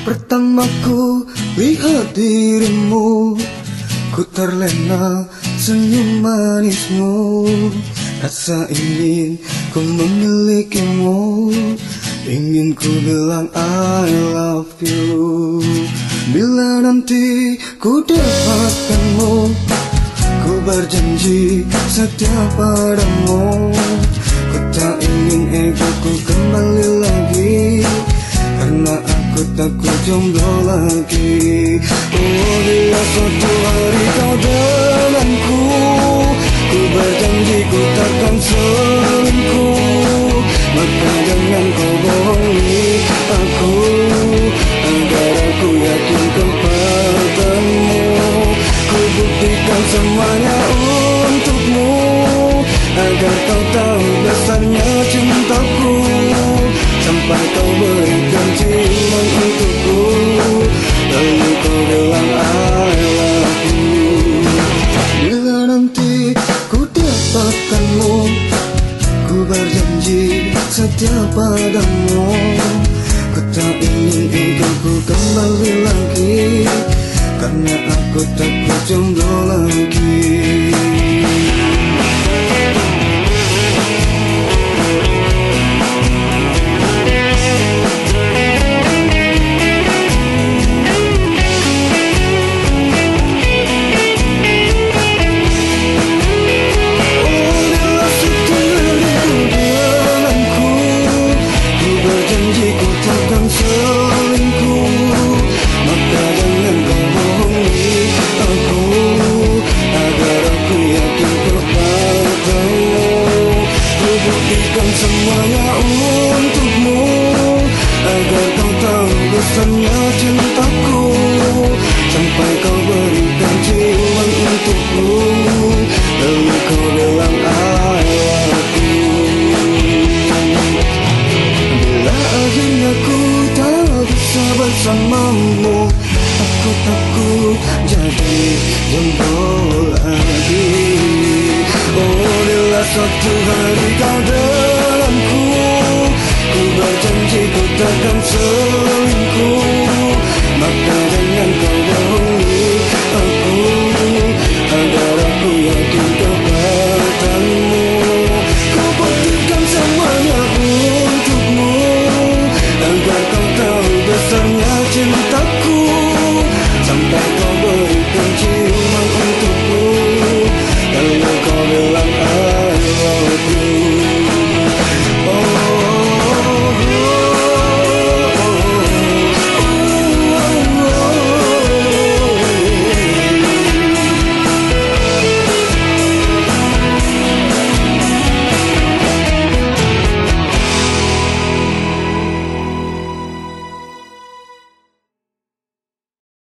Pertama ku lihat dirimu, ku terlena senyum manismu. Rasa ingin ku memilikimu, ingin ku bilang I love you. Bila nanti ku dapatkanmu, ku berjanji setia padamu. Ku tak ingin egoku kembali lagi, karena aku takut jomblo lagi. Oh, bila suatu hari kau denganku, ku berjanji ku takkan selingkuh. Maka jangan kau bohongi aku, agar aku yakin kepadamu. Ku buktikan semuanya untukmu, agar kau tahu besarnya cintaku. Sampai kau berikan jiwa untukku, lalu kau bilang I love you. Bila nanti ku dapatkanmu, ku berjanji setia padamu. Ku tak ingin egoku kembali lagi, karena aku takut jomblo lagi. Semuanya untukmu, agar kau tahu besarnya cintaku. Sampai kau berikan jiwa untukku, lalu kau bilang I love you. Bila akhirnya ku tak bisa bersamamu, aku takut jadi jomblo lagi. Oh, bila suatu hari kau